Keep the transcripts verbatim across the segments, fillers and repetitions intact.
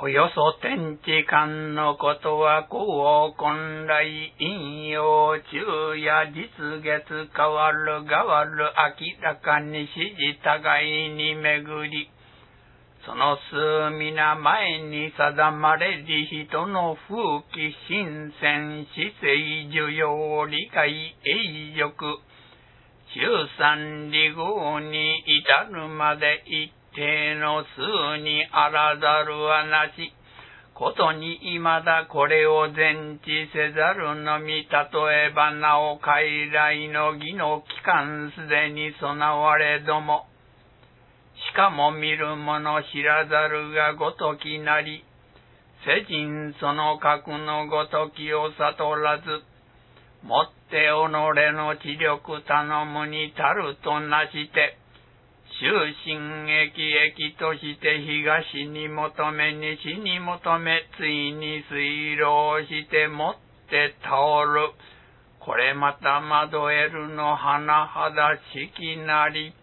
およそ天地間のことはこう本来引用昼夜実月変わる変わる明らかに指示互いに巡り、その数皆前に定まれり人の風紀神仙姿勢受容理解永続中三理号に至るまで一定の数にあらざるはなしことに未だこれを全知せざるのみ、例えばなお傀儡の儀の期間すでに備われども、しかも見る者知らざるがごときなり、世人その格のごときを悟らず、もって己の知力頼むに足るとなして、終身益益として東に求め西に求めついに水浪してもって倒る。これまた惑えるの甚だしきなり。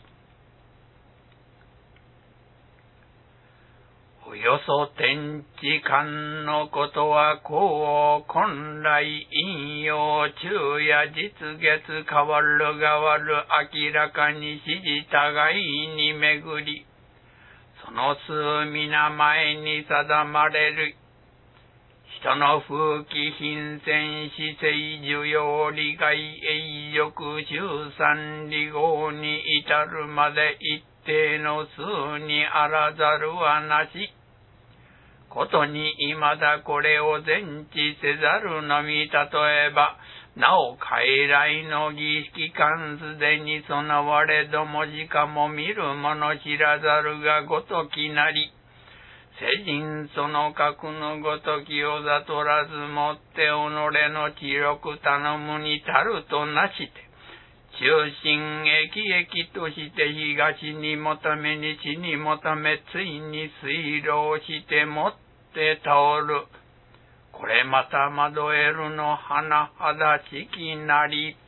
およそ天地間のことはこう本来引用昼夜実月変わる変わる明らかに指示互いに巡り、その数皆前に定まれる人の風紀品仙姿勢受容理解永続中三理号に至るまで一定の数にあらざるはなしことに未だこれを全知せざるのみ、例えばなお傀儡の儀式間すでに備われども、しかも見る者知らざるがごときなり、世人その格のごときを悟らずもって己の知力頼むに足るとなして、中心益益として東に求め西に求めついに水浪してもって倒る。これまた惑えるの甚だしきなり。